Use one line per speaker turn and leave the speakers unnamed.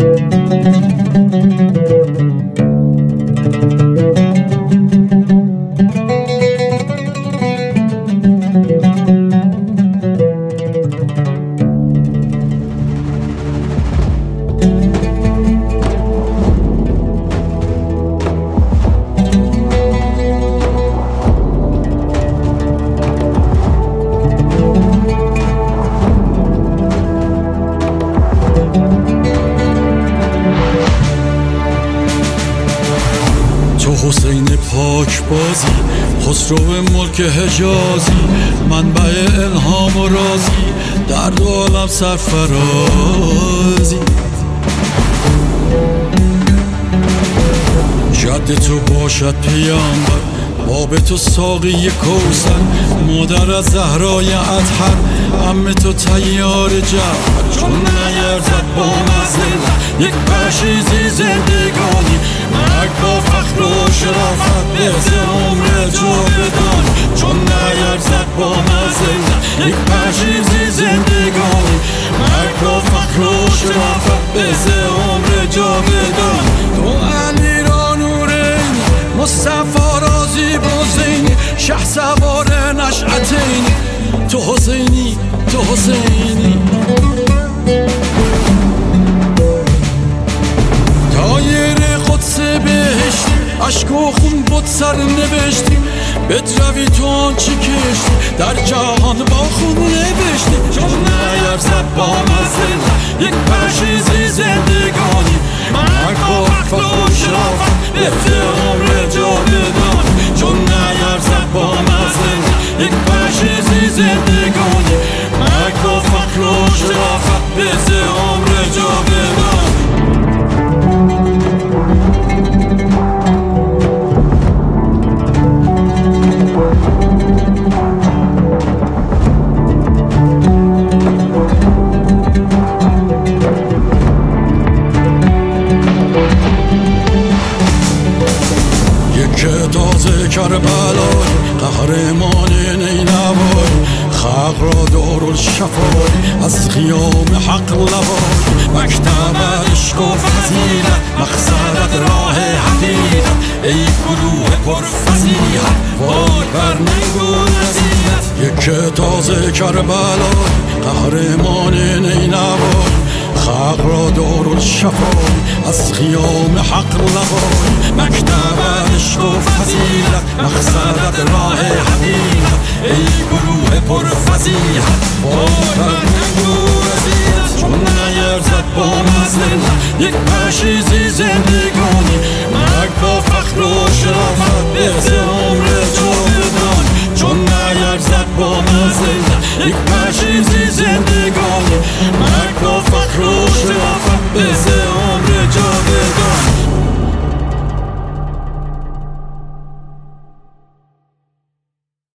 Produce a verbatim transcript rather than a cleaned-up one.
حسین پاک بازی، خسرو ملک حجازی، منبع الهام و رازی، در دو عالم سرفرازی. جد تو باشد پیامبر، باب تو ساقی کوثر، مادر از زهرای اطهر، عم تو طیار جعفر. چون نیرزد با مزل یک پشیزی زندگانی، مرگ با فخر و شرافت بهز عمر جاودانی. چون نیرزد با مزل یک پشیزی زندگانی، مرگ با فخر و شرافت بهز عمر جاودانی. تو علی را نورین، مصطفی رازی بازینی، شه سوار نشأتینی، تو حسینی تو حسینی. تایر قدس بهشتی، عشق و خون بود سر نوشتی، بدروی تو آنچه کشتی، در جهان با خون نوشتی. چون نیرزد با مزل یک پشیزی زندگانی، مرگ با فخر و شرافت بهز عمر جاودانی. چون نیرزد با مزل یک پشیزی زندگانی، مرگ با فخر و شرافت بهز عمر جاودانی. تازه کربلای قهرمان نینوای، خلق را دارالشفای از قیام حق لوای. مکتب عشق و فضیلت، مقصد راه حقیقت، ای گروه پرفضیلت وای بر ننگ و نصیحت. یک تازه کربلای قهرمان نینوای، خلق را دارالشفای از قیام حق لوای. مکتب عشق و فضیلت، مقصد راه حقیقت، ای گروه پرفضیلت وای بر ننگ و نصیحت. چون نیرزد با مزل یک پشیزی زندگانی، مرگ با فخر و شرافت بهز عمر جاودانی. چون نیرزد با مزل یک پشیزی